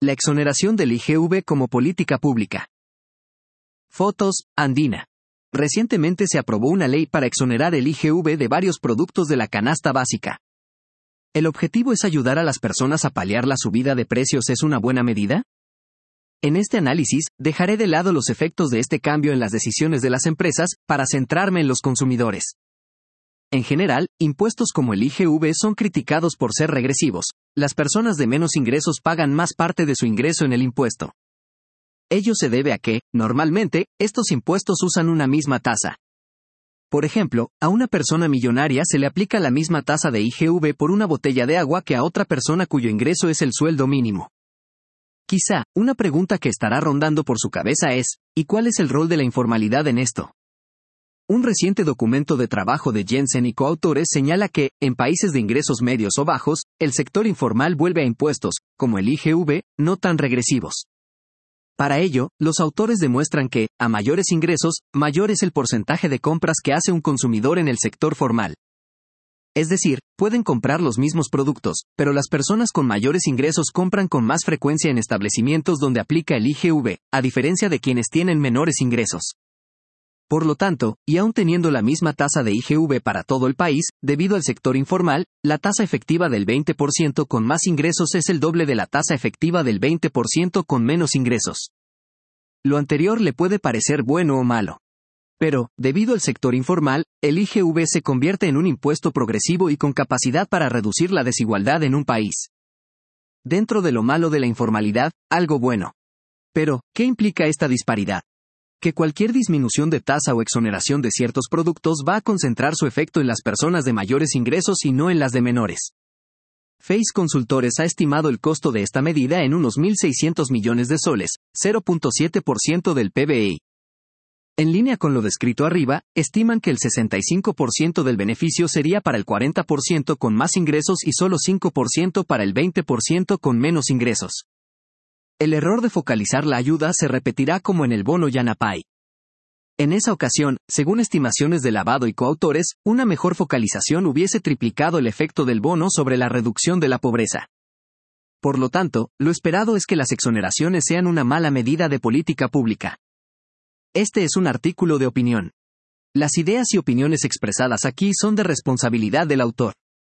La exoneración del IGV como política pública. Fotos, Andina. Recientemente se aprobó una ley para exonerar el IGV de varios productos de la canasta básica. ¿El objetivo es ayudar a las personas a paliar la subida de precios? ¿Es una buena medida? En este análisis, dejaré de lado los efectos de este cambio en las decisiones de las empresas, para centrarme en los consumidores. En general, impuestos como el IGV son criticados por ser regresivos. Las personas de menos ingresos pagan más parte de su ingreso en el impuesto. Ello se debe a que, normalmente, estos impuestos usan una misma tasa. Por ejemplo, a una persona millonaria se le aplica la misma tasa de IGV por una botella de agua que a otra persona cuyo ingreso es el sueldo mínimo. Quizá, una pregunta que estará rondando por su cabeza es, ¿y cuál es el rol de la informalidad en esto? Un reciente documento de trabajo de Jensen y coautores señala que, en países de ingresos medios o bajos, el sector informal vuelve a impuestos, como el IGV, no tan regresivos. Para ello, los autores demuestran que, a mayores ingresos, mayor es el porcentaje de compras que hace un consumidor en el sector formal. Es decir, pueden comprar los mismos productos, pero las personas con mayores ingresos compran con más frecuencia en establecimientos donde aplica el IGV, a diferencia de quienes tienen menores ingresos. Por lo tanto, y aún teniendo la misma tasa de IGV para todo el país, debido al sector informal, la tasa efectiva del 20% con más ingresos es el doble de la tasa efectiva del 20% con menos ingresos. Lo anterior le puede parecer bueno o malo. Pero, debido al sector informal, el IGV se convierte en un impuesto progresivo y con capacidad para reducir la desigualdad en un país. Dentro de lo malo de la informalidad, algo bueno. Pero, ¿qué implica esta disparidad? Que cualquier disminución de tasa o exoneración de ciertos productos va a concentrar su efecto en las personas de mayores ingresos y no en las de menores. Face Consultores ha estimado el costo de esta medida en unos 1.600 millones de soles, 0.7% del PBI. En línea con lo descrito arriba, estiman que el 65% del beneficio sería para el 40% con más ingresos y solo 5% para el 20% con menos ingresos. El error de focalizar la ayuda se repetirá como en el bono Yanapay. En esa ocasión, según estimaciones de Lavado y coautores, una mejor focalización hubiese triplicado el efecto del bono sobre la reducción de la pobreza. Por lo tanto, lo esperado es que las exoneraciones sean una mala medida de política pública. Este es un artículo de opinión. Las ideas y opiniones expresadas aquí son de responsabilidad del autor.